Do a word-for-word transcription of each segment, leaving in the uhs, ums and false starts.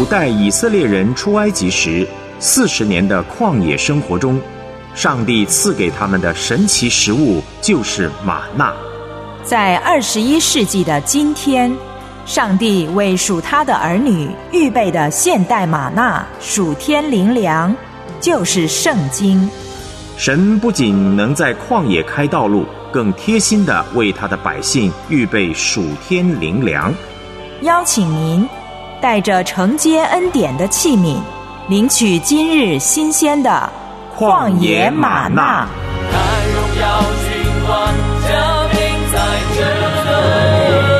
主带以色列人出埃及时，四十年的旷野生活中，上帝赐给他们的神奇食物就是玛纳。 在二十一世纪的今天，上帝为属他的儿女预备的现代玛纳属天灵粮，就是圣经。 神不仅能在旷野开道路，更贴心地为他的百姓预备属天灵粮。 邀请您带着承接恩典的器皿，领取今日新鲜的旷野玛纳。 看荣耀君王降临在这里。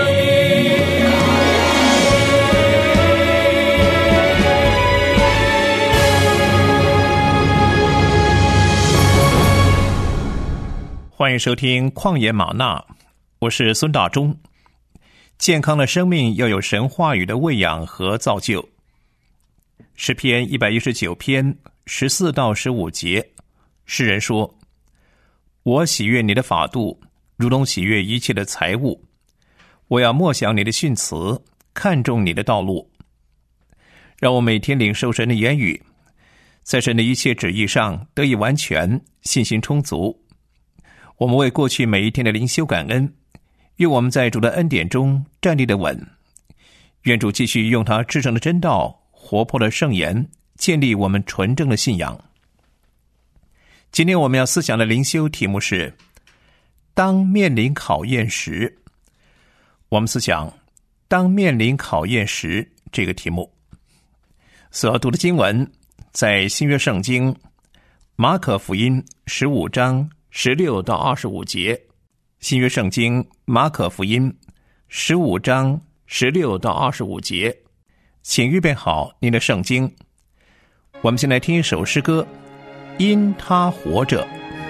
欢迎收听旷野玛纳，我是孙大中。健康的生命要有神话语的喂养和造就。诗篇一百一十九篇十四到十五节，诗人说：我喜悦你的法度，如同喜悦一切的财物。我要默想你的训词，看重你的道路。让我每天领受神的言语，在神的一切旨意上得以完全，信心充足。我们为过去每一天的灵修感恩，愿我们在主的恩典中站立得稳。愿主继续用他至圣的真道、活泼的圣言建立我们纯正的信仰。今天我们要思想的灵修题目是当面临考验时。我们思想当面临考验时这个题目。所要读的经文在新约圣经马可福音十五章十六到二十五节。新约圣经马可福音十五章十六到二十五节。请预备好您的圣经。我们先来听一首诗歌，因他活着。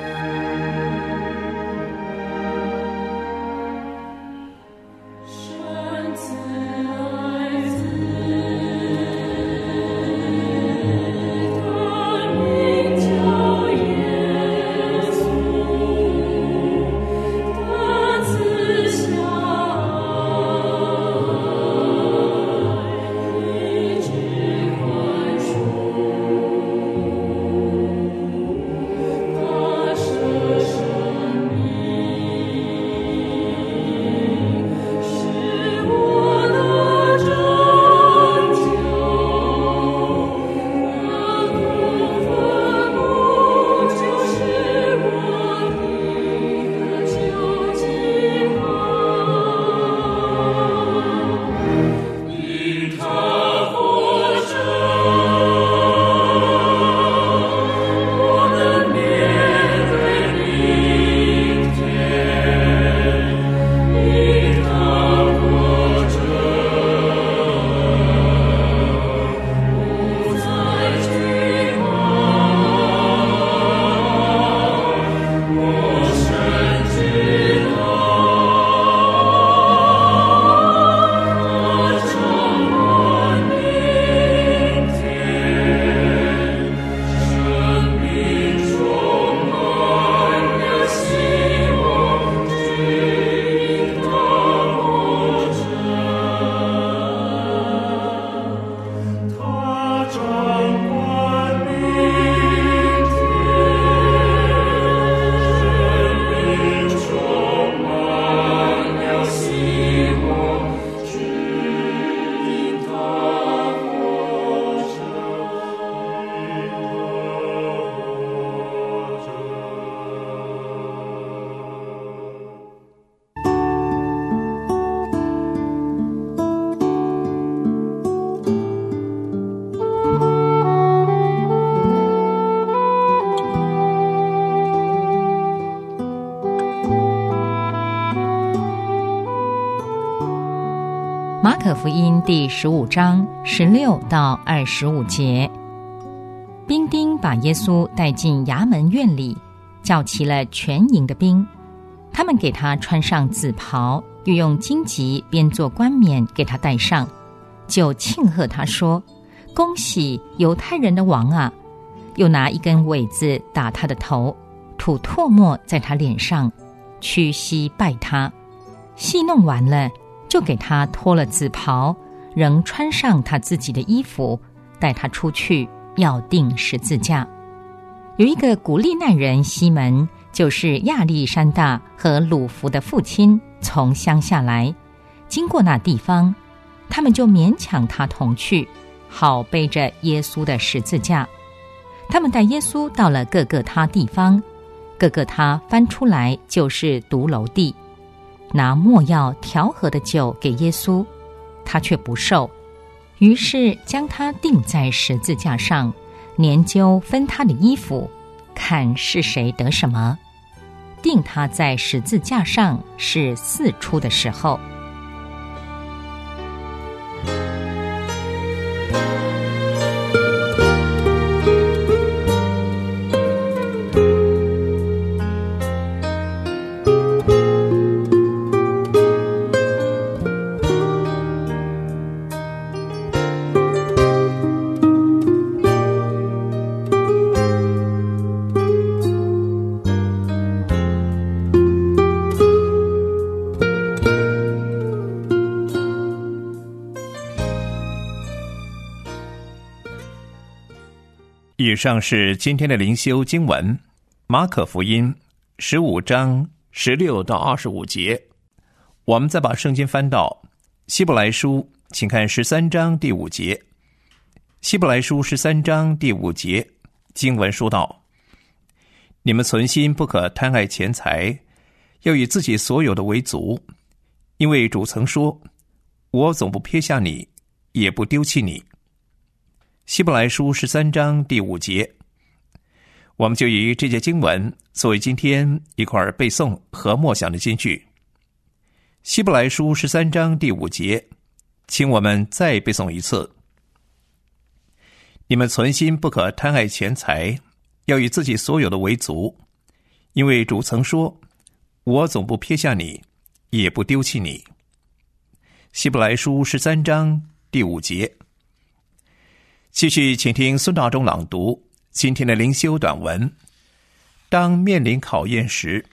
马可福音第十五章十六到二十五节。兵丁把耶稣带进衙门院里，叫齐了全营的兵，他们给他穿上紫袍，又用荆棘编作冠冕给他戴上，就庆贺他说：恭喜犹太人的王啊！又拿一根苇子打他的头，吐唾沫在他脸上，屈膝拜他。戏弄完了，就给他脱了紫袍， 仍穿上他自己的衣服，带他出去，要钉十字架。有一个古利奈人西门，就是亚历山大和鲁孚的父亲，从乡下来，经过那地方，他们就勉强他同去，好背着耶稣的十字架。他们带耶稣到了各各他地方，各各他翻出来就是独楼地，拿没药调和的酒给耶稣，他却不受，于是将他钉在十字架上，研究分他的衣服，看是谁得什么。钉他在十字架上是巳初的时候。 以上是今天的灵修经文，马可福音十五章十六到二十五节。我们再把圣经翻到希伯来书，请看十三章第五节。希伯来书十三章第五节，经文说道：你们存心不可贪爱钱财，要以自己所有的为足，因为主曾说，我总不撇下你，也不丢弃你。希伯来书十三章第五节，我们就以这节经文作为今天一块背诵和默想的金句。希伯来书十三章第五节，请我们再背诵一次。你们存心不可贪爱钱财，要以自己所有的为足，因为主曾说，我总不撇下你，也不丢弃你。希伯来书十三章第五节。继续请听孙大中朗读今天的灵修短文。当面临考验时，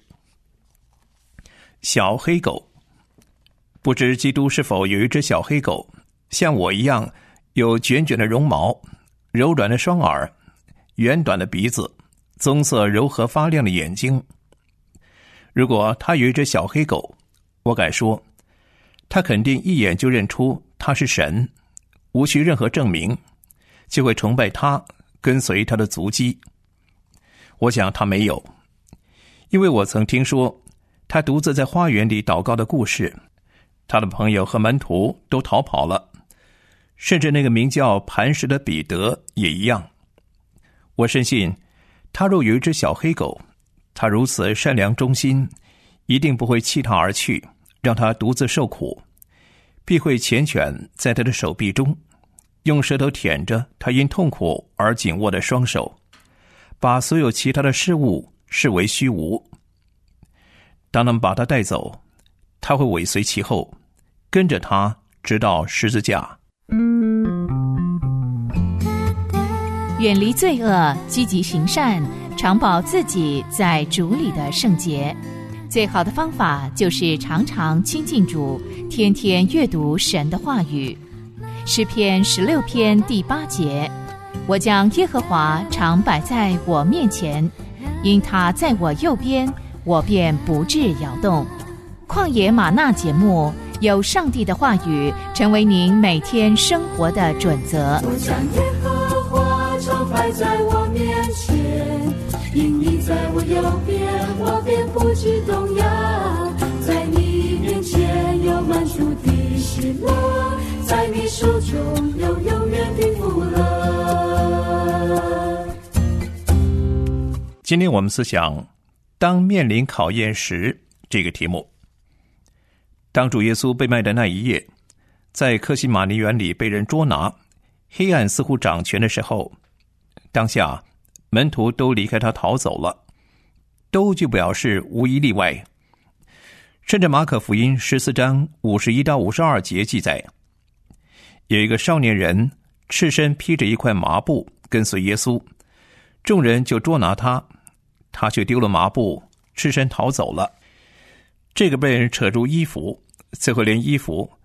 小黑狗。不知基督是否有一只小黑狗，像我一样有卷卷的绒毛，柔软的双耳，圆短的鼻子，棕色柔和发亮的眼睛。如果他有一只小黑狗，我敢说他肯定一眼就认出他是神，无需任何证明，就会崇拜他，跟随他的足迹。我想他没有，因为我曾听说他独自在花园里祷告的故事，他的朋友和门徒都逃跑了，甚至那个名叫磐石的彼得也一样。我深信他若有一只小黑狗，他如此善良忠心，一定不会弃他而去，让他独自受苦，必会缱绻在他的手臂中，用舌头舔着他因痛苦而紧握的双手，把所有其他的事物视为虚无。当他们把他带走，他会尾随其后，跟着他直到十字架。 远离罪恶，积极行善，常保自己在主里的圣洁。最好的方法就是常常亲近主，天天阅读神的话语。诗篇十六篇第八节，我将耶和华常摆在我面前，因他在我右边，我便不致摇动。旷野吗哪节目，有上帝的话语成为您每天生活的准则。 我将耶和华常摆在我面前，因你在我右边，我便不致动摇。在你面前有满足的喜乐，在你手中有永远的福乐。 今天我们思想当面临考验时这个题目。当主耶稣被卖的那一夜，在客西马尼园里被人捉拿，黑暗似乎掌权的时候，当下门徒都离开他逃走了，都就表示无一例外。甚至马可福音十四章五十一到五十二节记载，有一个少年人赤身披着一块麻布跟随耶稣，众人就捉拿他，他却丢了麻布，赤身逃走了。这个被人扯住衣服，最后连衣服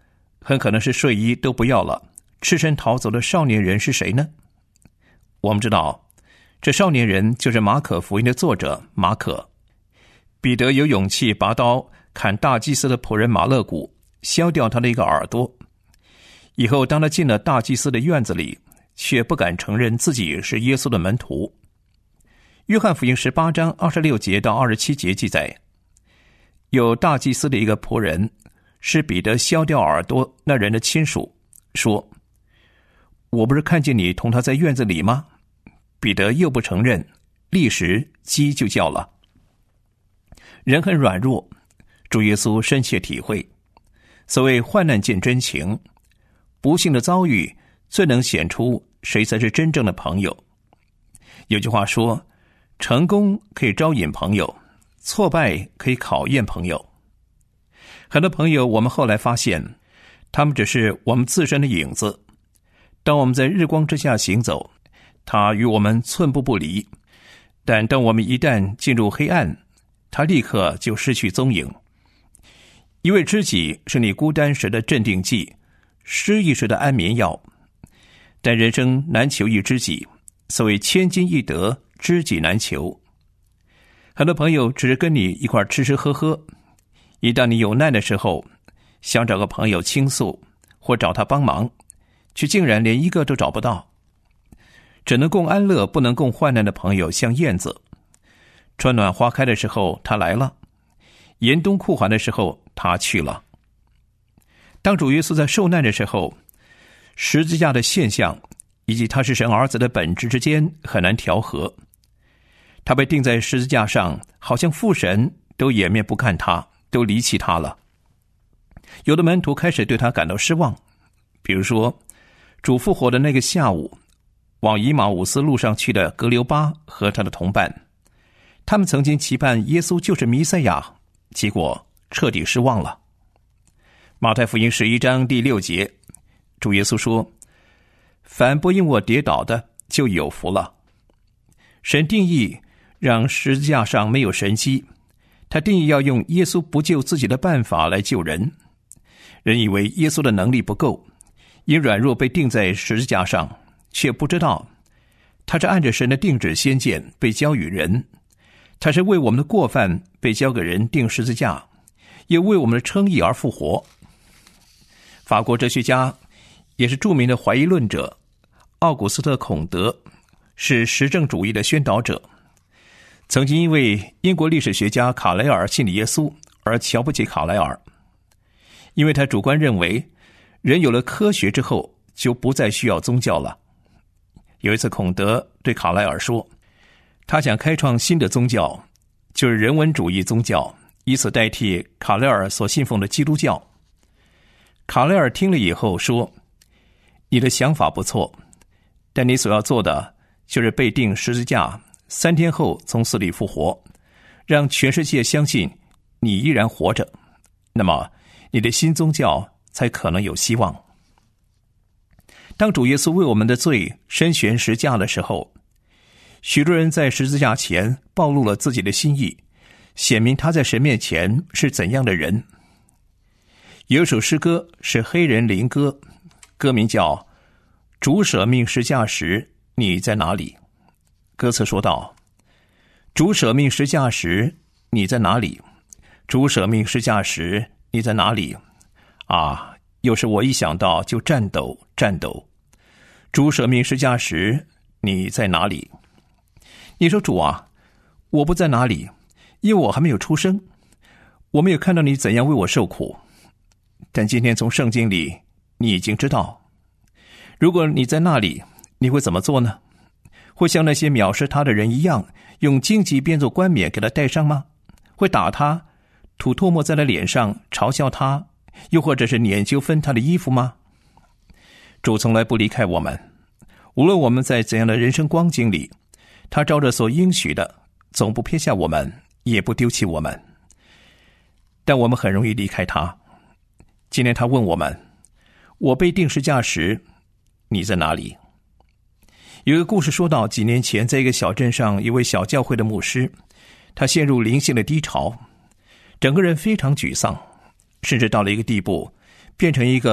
很可能是睡衣都不要了，赤身逃走的少年人是谁呢？我们知道，这少年人就是马可福音的作者马可。彼得有勇气拔刀砍大祭司的仆人马勒古，削掉他的一个耳朵。以后当他进了大祭司的院子里，却不敢承认自己是耶稣的门徒。约翰福音十八章二十六节到二十七节记载，有大祭司的一个仆人是彼得削掉耳朵那人的亲属，说：我不是看见你同他在院子里吗？彼得又不承认，立时鸡就叫了。人很软弱，主耶稣深切体会，所谓患难见真情，不幸的遭遇最能显出谁才是真正的朋友。有句话说，成功可以招引朋友，挫败可以考验朋友。很多朋友我们后来发现，他们只是我们自身的影子。当我们在日光之下行走，他与我们寸步不离，但当我们一旦进入黑暗，他立刻就失去踪影。一位知己是你孤单时的镇定剂，失意时的安眠药。但人生难求一知己，所谓千金易得，知己难求。很多朋友只是跟你一块吃吃喝喝，一旦你有难的时候，想找个朋友倾诉或找他帮忙，却竟然连一个都找不到。只能共安乐不能共患难的朋友像燕子，春暖花开的时候他来了，严冬酷寒的时候他去了。当主耶稣在受难的时候，十字架的现象以及他是神儿子的本质之间很难调和。他被钉在十字架上，好像父神都掩面不看他，都离弃他了。有的门徒开始对他感到失望，比如说主复活的那个下午，往以马忤斯路上去的格留巴和他的同伴，他们曾经期盼耶稣就是弥赛亚，结果彻底失望了。马太福音十一章第六节，主耶稣说：凡不因我跌倒的就有福了。神定义让十字架上没有神迹，他定义要用耶稣不救自己的办法来救人。人以为耶稣的能力不够，因软弱被钉在十字架上，却不知道他是按着神的定旨先见被交与人，他是为我们的过犯被交给人钉十字架，也为我们的称义而复活。法国哲学家也是著名的怀疑论者奥古斯特·孔德，是实证主义的宣导者，曾经因为英国历史学家卡莱尔信了耶稣而瞧不起卡莱尔，因为他主观认为人有了科学之后就不再需要宗教了。有一次孔德对卡莱尔说，他想开创新的宗教，就是人文主义宗教，以此代替卡莱尔所信奉的基督教。卡莱尔听了以后说，你的想法不错，但你所要做的就是被钉十字架，三天后从死里复活，让全世界相信你依然活着，那么你的新宗教才可能有希望。当主耶稣为我们的罪身悬十字架的时候，许多人在十字架前暴露了自己的心意，显明他在神面前是怎样的人。有一首诗歌是黑人灵歌，歌名叫主舍命十字架时你在哪里。歌词说道，主舍命十字架时你在哪里，主舍命十字架时你在哪里啊，有时我一想到就颤抖颤抖。主舍命十字架时你在哪里。你说主啊，我不在哪里，因为我还没有出生，我没有看到你怎样为我受苦。但今天从圣经里你已经知道，如果你在那里，你会怎么做呢？会像那些藐视他的人一样，用荆棘编做冠冕给他戴上吗？会打他，吐唾沫在他脸上，嘲笑他，又或者是研究分他的衣服吗？主从来不离开我们，无论我们在怎样的人生光景里，他照着所应许的，总不撇下我们，也不丢弃我们。但我们很容易离开他。今天他问我们，我被钉十字架时你在哪里？有一个故事说到，几年前在一个小镇上，一位小教会的牧师，他陷入灵性的低潮，整个人非常沮丧，甚至到了一个地步，变成一个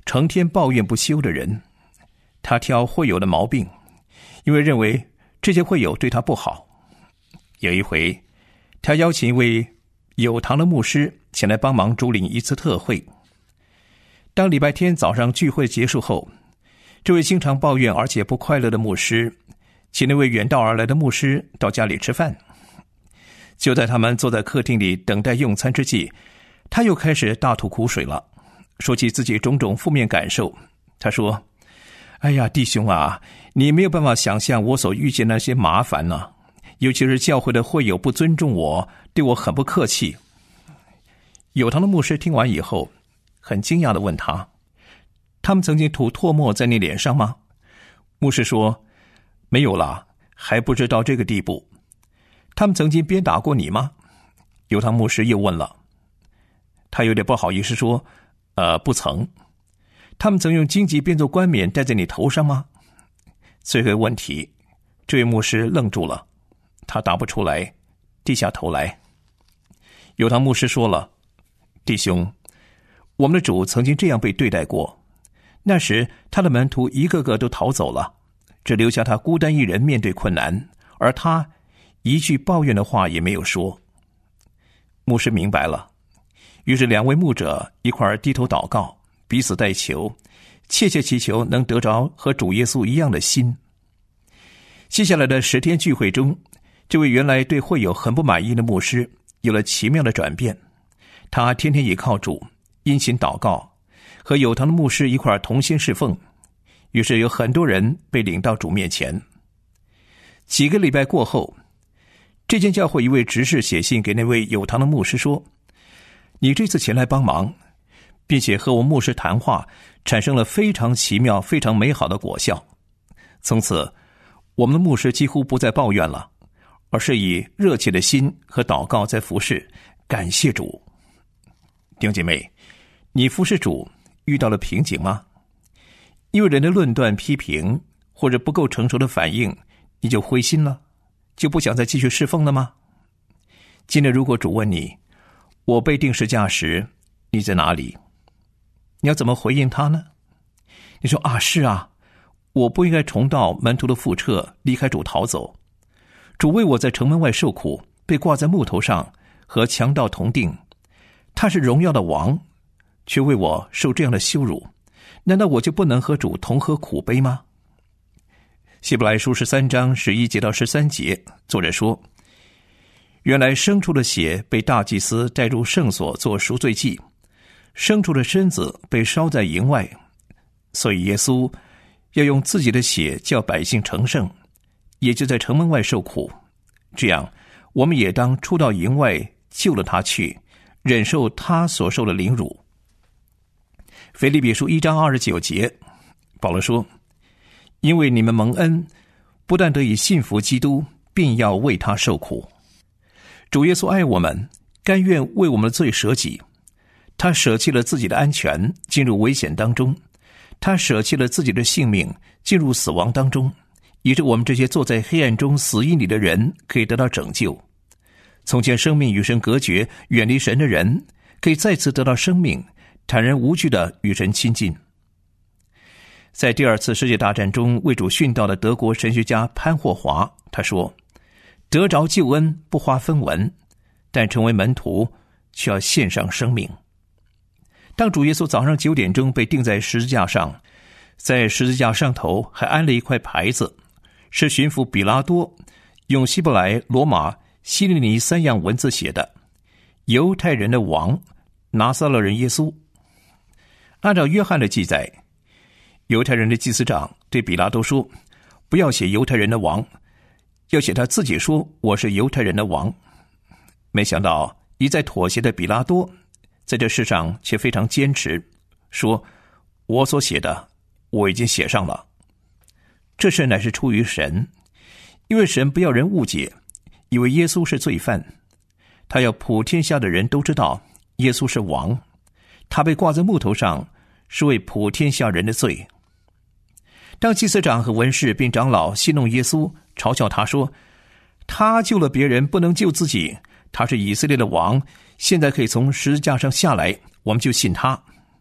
成天抱怨不休的人。他挑会友的毛病，因为认为这些会友对他不好。有一回，他邀请一位有堂的牧师前来帮忙主领一次特会。当礼拜天早上聚会结束后，这位经常抱怨而且不快乐的牧师请那位远道而来的牧师到家里吃饭。就在他们坐在客厅里等待用餐之际，他又开始大吐苦水了，说起自己种种负面感受。他说：哎呀，弟兄啊，你没有办法想象我所遇见那些麻烦呢、啊，尤其是教会的会友不尊重我，对我很不客气。有堂的牧师听完以后，很惊讶地问他：他们曾经吐唾沫在你脸上吗？牧师说：没有啦，还不知道这个地步。他们曾经鞭打过你吗？有堂牧师又问了。他有点不好意思说：呃，不曾。他们曾用荆棘编做冠冕戴在你头上吗？这个问题，这位牧师愣住了，他答不出来，低下头来。有堂牧师说了：弟兄，我们的主曾经这样被对待过，那时他的门徒一个个都逃走了，只留下他孤单一人面对困难，而他一句抱怨的话也没有说。牧师明白了，于是两位牧者一块儿低头祷告，彼此代求，切切祈求能得着和主耶稣一样的心。接下来的十天聚会中，这位原来对会友很不满意的牧师有了奇妙的转变。他天天倚靠主，殷勤祷告，和有堂的牧师一块儿同心侍奉，于是有很多人被领到主面前。几个礼拜过后，这间教会一位执事写信给那位有堂的牧师说：你这次前来帮忙，并且和我牧师谈话，产生了非常奇妙非常美好的果效。从此我们的牧师几乎不再抱怨了，而是以热切的心和祷告在服侍，感谢主。弟兄姐妹，你服侍主遇到了瓶颈吗？因为人的论断批评或者不够成熟的反应，你就灰心了，就不想再继续侍奉了吗？今天如果主问你，我被钉十架时你在哪里？你要怎么回应他呢？你说啊，是啊，我不应该重蹈门徒的覆辙，离开主逃走。主为我在城门外受苦，被挂在木头上，和强盗同定。他是荣耀的王，却为我受这样的羞辱，难道我就不能和主同喝苦杯吗？希伯来书十三章十一节到十三节，作者说：原来牲畜的血被大祭司带入圣所做赎罪祭，牲畜的身子被烧在营外，所以耶稣要用自己的血叫百姓成圣，也就在城门外受苦。这样我们也当出到营外救了他去，忍受他所受的凌辱。腓立比书一章二十九节，保罗说：因为你们蒙恩，不但得以信服基督，并要为他受苦。主耶稣爱我们，甘愿为我们的罪舍己。他舍弃了自己的安全，进入危险当中；他舍弃了自己的性命，进入死亡当中，以致我们这些坐在黑暗中死荫里的人可以得到拯救。从前生命与神隔绝，远离神的人，可以再次得到生命，坦然无惧地与神亲近。在第二次世界大战中为主殉道的德国神学家潘霍华，他说：得着救恩不花分文，但成为门徒却要献上生命。当主耶稣早上九点钟被钉在十字架上，在十字架上头还安了一块牌子，是巡抚比拉多用希伯来、罗马、希利尼三样文字写的：犹太人的王，拿撒勒人耶稣。按照约翰的记载，犹太人的祭司长对比拉多说：不要写犹太人的王，要写他自己说我是犹太人的王。没想到一再妥协的比拉多在这世上却非常坚持，说我所写的我已经写上了。这事乃是出于神，因为神不要人误解，以为耶稣是罪犯。他要普天下的人都知道耶稣是王，他被挂在木头上是为普天下人的罪。当祭司长和文士并长老戏弄耶稣，嘲笑他说：他救了别人，不能救自己，他是以色列的王，现在可以从十字架上下来，我们就信他。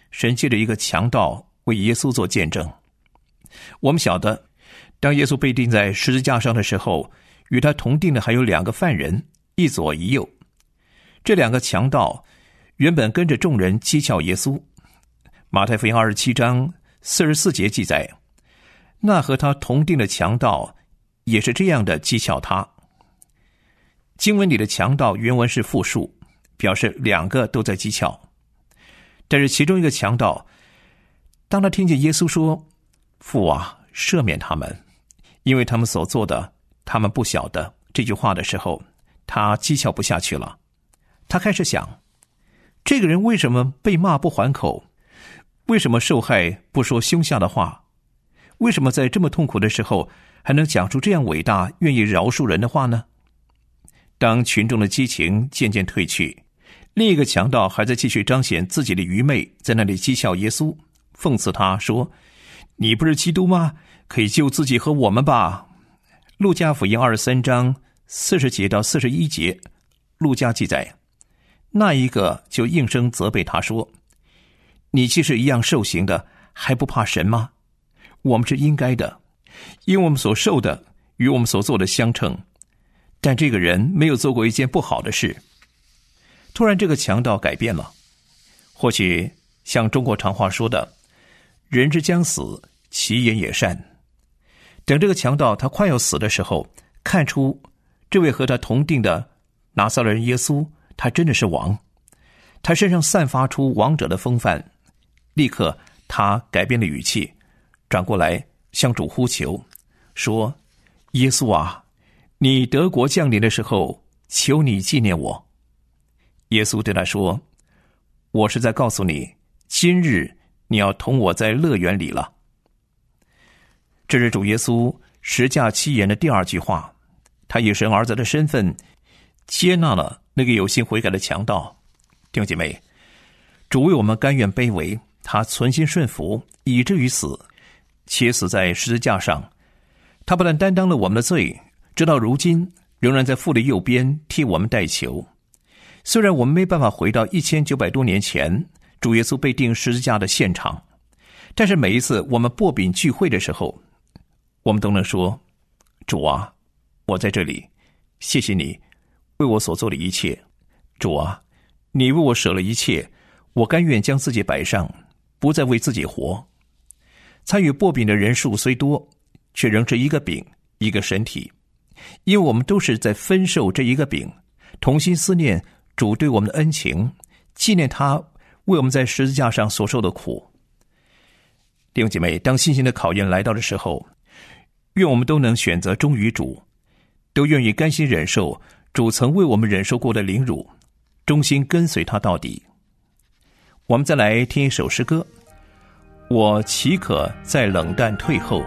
神借着一个强盗为耶稣做见证。我们晓得，当耶稣被钉在十字架上的时候，与他同定的还有两个犯人，一左一右。这两个强盗原本跟着众人讥诮耶稣。马太福音二十七章四十四节记载，那和他同定的强盗也是这样的讥诮他。经文里的强盗原文是复数，表示两个都在讥诮。但是其中一个强盗，当他听见耶稣说父啊，赦免他们，因为他们所做的他们不晓得这句话的时候，他讥诮不下去了。他开始想，这个人为什么被骂不还口？为什么受害不说凶下的话？为什么在这么痛苦的时候还能讲出这样伟大愿意饶恕人的话呢？当群众的激情渐渐退去，另一个强盗还在继续彰显自己的愚昧，在那里讥笑耶稣，讽刺他说，你不是基督吗？可以救自己和我们吧。路加福音二十三章四十节到四十一节，路加记载，那一个就应声责备他说，你既是一样受刑的，还不怕神吗？我们是应该的，因为我们所受的与我们所做的相称，但这个人没有做过一件不好的事。突然这个强盗改变了，或许像中国常话说的，人之将死，其言也善。等这个强盗他快要死的时候，看出这位和他同定的拿撒勒人耶稣，他真的是王，他身上散发出王者的风范。立刻他改变了语气，转过来向主呼求，说，耶稣啊，你得国降临的时候，求你纪念我。耶稣对他说，我是在告诉你，今日你要同我在乐园里了。这是主耶稣十架七言的第二句话，他以神儿子的身份接纳了那个有心悔改的强盗。弟兄姐妹，主为我们甘愿卑微，他存心顺服，以至于死，且死在十字架上。他不但担当了我们的罪，直到如今仍然在父的右边替我们代求。虽然我们没办法回到一千九百多年前主耶稣被钉十字架的现场，但是每一次我们擘饼聚会的时候，我们都能说，主啊，我在这里，谢谢你为我所做的一切。主啊，你为我舍了一切，我甘愿将自己摆上，不再为自己活。参与擘饼的人数虽多，却仍是一个饼，一个身体，因为我们都是在分受这一个饼，同心思念主对我们的恩情，纪念他为我们在十字架上所受的苦。弟兄姐妹，当信心的考验来到的时候，愿我们都能选择忠于主，都愿意甘心忍受主曾为我们忍受过的凌辱，忠心跟随他到底。我们再来听一首诗歌，我岂可在冷淡退后。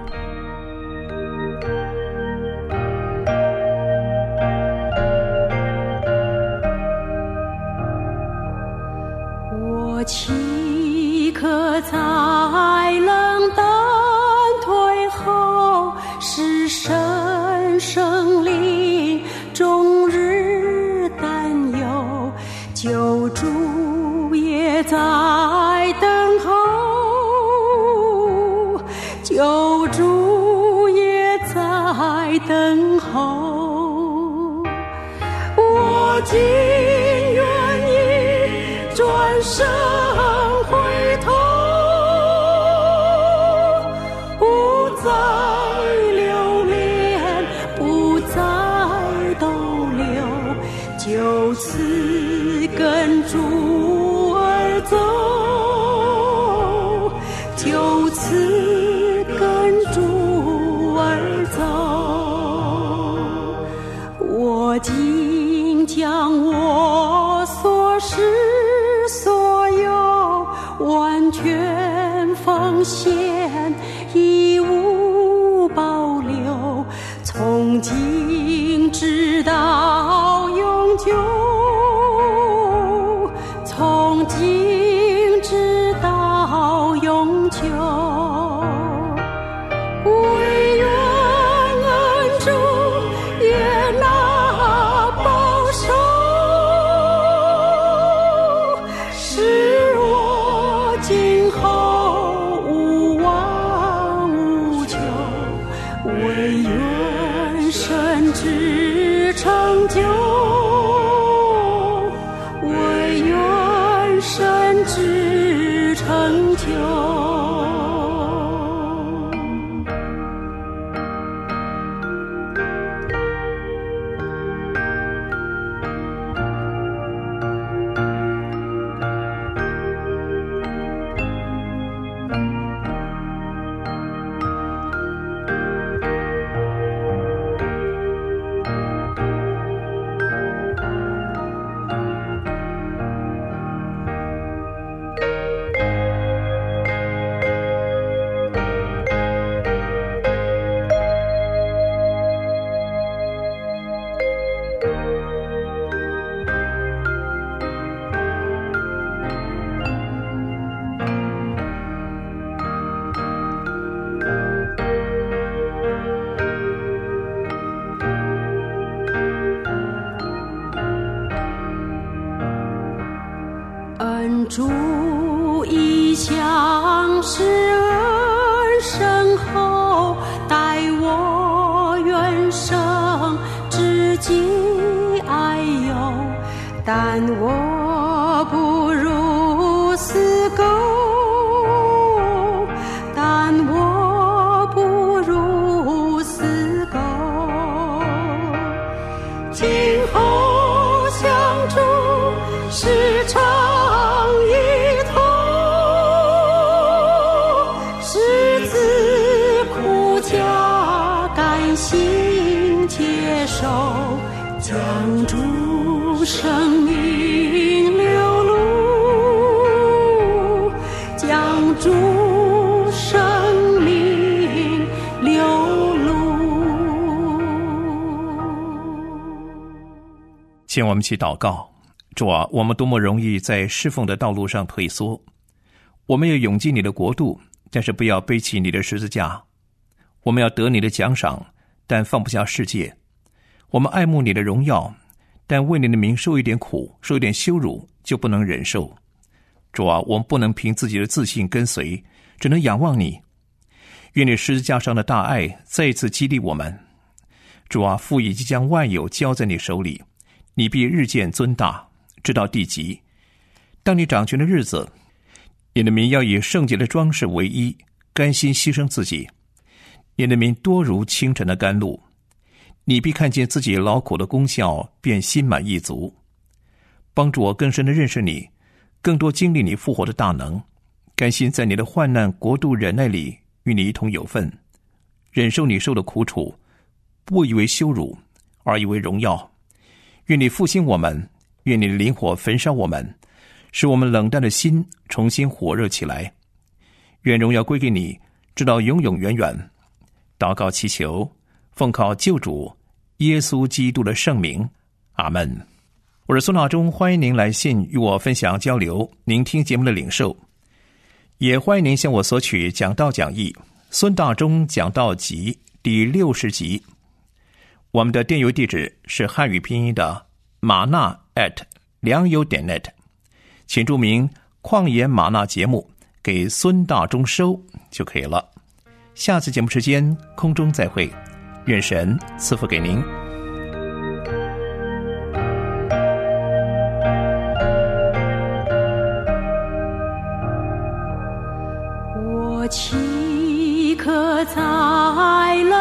我岂可在冷淡退后，使神圣灵终日担忧，救主也在等候，救主也在等候。我今愿意转身回头，不再留恋，不再逗留，就此跟主而走，就此跟主而走。我今将我所失所有完全奉献，一无保留，从今直到永久，从今直到永久。唯愿恩主悦纳保守，使我今主一向施恩深厚，待我原生至今爱有，但我不如死狗，但我不如死狗。今后相处时常一同，十字苦架甘心接受，将主生命流露，将主生命流露。 请我们一起祷告。主啊，我们多么容易在侍奉的道路上退缩，我们要涌进你的国度，但是不要背起你的十字架。我们要得你的奖赏，但放不下世界。我们爱慕你的荣耀，但为你的名受一点苦，受一点羞辱就不能忍受。主啊，我们不能凭自己的自信跟随，只能仰望你。愿你十字架上的大爱再一次激励我们。主啊，父已经将万有交在你手里，你必日渐尊大，直到地极。当你掌权的日子，你的民要以圣洁的装饰为衣，甘心牺牲自己。你的民多如清晨的甘露，你必看见自己劳苦的功效，便心满意足。帮助我更深的认识你，更多经历你复活的大能，甘心在你的患难国度忍耐里与你一同有份，忍受你受的苦楚，不以为羞辱，而以为荣耀。愿你复兴我们，愿你的灵火焚烧我们，使我们冷淡的心重新火热起来。愿荣耀归给你，直到永永远远。祷告祈求，奉靠救主耶稣基督的圣名，阿们。我是孙老忠，欢迎您来信与我分享交流您听节目的领受，也欢迎您向我索取讲道讲义孙大中讲道集第六十集。我们的电邮地址是汉语拼音的玛纳 at 良友点 net， 请注明旷野玛纳节目给孙大中收就可以了。下次节目时间空中再会，愿神赐福给您。 我岂可在了